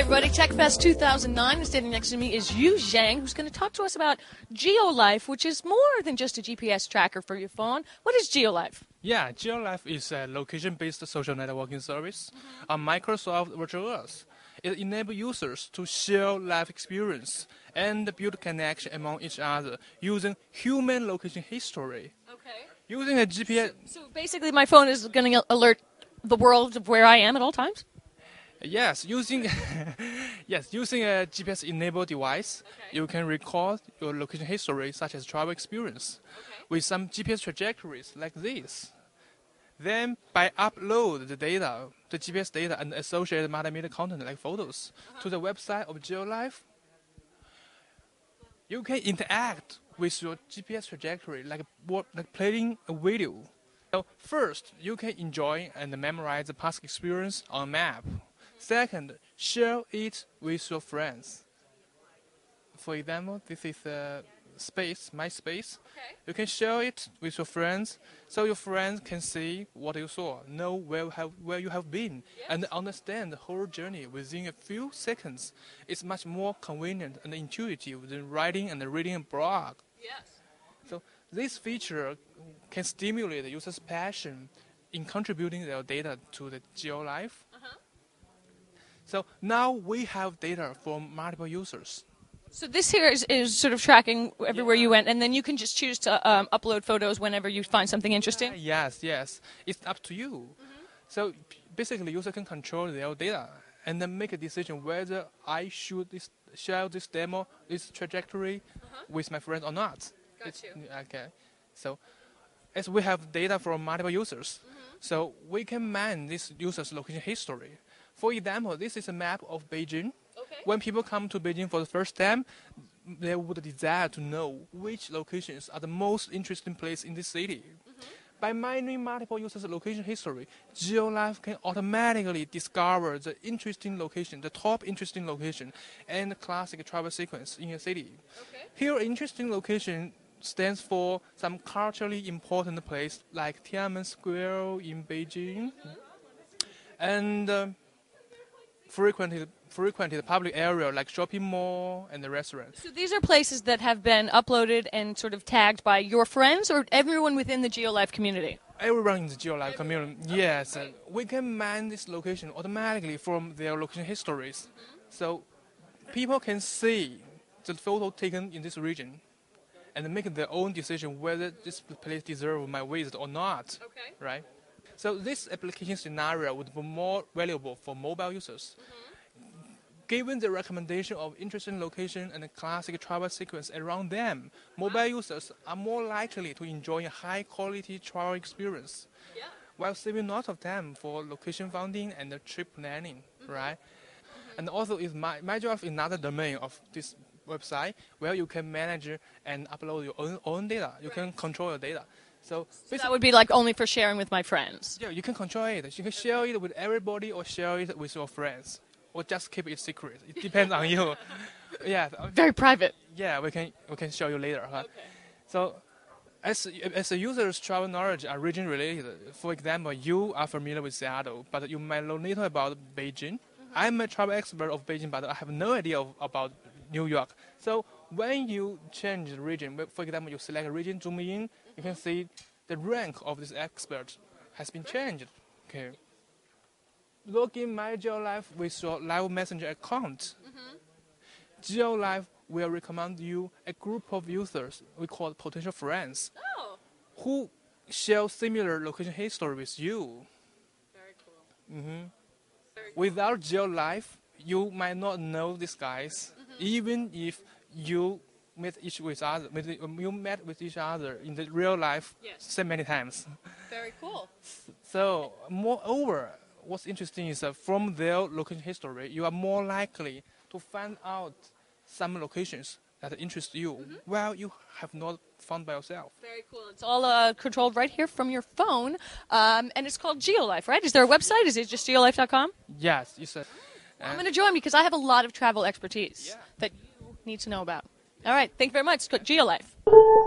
everybody. TechFest 2009. And standing next to me is Yu Zhang, who's going to talk to us about GeoLife, which is more than just a GPS tracker for your phone. What is GeoLife? Yeah, GeoLife is a location-based social networking service on Microsoft Virtual Earth. It enables users to share life experience and build connection among each other using human location history. Okay. Using a GPS... So basically my phone is going to alert the world of where I am at all times? Yes, using using a GPS-enabled device, you can record your location history, such as travel experience, with some GPS trajectories like this. Then, by upload the data, the GPS data and associated multimedia content like photos to the website of GeoLife, you can interact with your GPS trajectory like playing a video. So first, you can enjoy and memorize the past experience on a map. Second, share it with your friends. For example, this is space, my space. Okay. You can share it with your friends, so your friends can see what you saw, know where you have been, and understand the whole journey within a few seconds. It's much more convenient and intuitive than writing and reading a blog. Yes. So this feature can stimulate the user's passion in contributing their data to the GeoLife. So now we have data from multiple users. So this here is sort of tracking everywhere you went, and then you can just choose to upload photos whenever you find something interesting? Yes. It's up to you. So basically, user can control their data and then make a decision whether I should share this demo, this trajectory with my friends or not. Okay. So as we have data from multiple users, so we can mine this user's location history. For example, this is a map of Beijing. Okay. When people come to Beijing for the first time, they would desire to know which locations are the most interesting place in this city. By mining multiple users' location history, GeoLife can automatically discover the interesting location, the top interesting location, and the classic travel sequence in a city. Okay. Here, interesting location stands for some culturally important place like Tiananmen Square in Beijing, and frequented public area like shopping mall and the restaurants. So these are places that have been uploaded and sort of tagged by your friends or everyone within the GeoLife community? Everyone in the GeoLife community, yes. We can mine this location automatically from their location histories. So people can see the photo taken in this region and make their own decision whether this place deserves my visit or not. Okay. Right? So this application scenario would be more valuable for mobile users. Given the recommendation of interesting location and a classic travel sequence around them, mobile users are more likely to enjoy a high-quality travel experience, while saving lots of time for location finding and trip planning, right? And also, it's MyGeoLife is another domain of this website where you can manage and upload your own data. You can control your data. So that would be like only for sharing with my friends? Yeah, you can control it. You can share it with everybody or share it with your friends. Or just keep it secret. It depends on you. Yeah. Very private. Yeah, we can show you later. Okay. So as a user's travel knowledge are region related, for example, you are familiar with Seattle, but you might know little about Beijing. I'm a travel expert of Beijing, but I have no idea about New York. So when you change the region, for example, you select a region, zoom in, you can see the rank of this expert has been changed. Okay. Log in MyGeoLife with your Live Messenger account. GeoLife will recommend you a group of users we call potential friends who share similar location history with you. Very cool. Very cool. Without GeoLife, you might not know these guys, even if you met with each other in the real life so many times. Very cool. So, moreover, what's interesting is that from their location history, you are more likely to find out some locations that interest you, while you have not found by yourself. Very cool. It's all controlled right here from your phone, and it's called GeoLife, right? Is there a website? Is it just geolife.com? Yes. It's I'm going to join because I have a lot of travel expertise that you need to know about. All right. Thank you very much. GeoLife.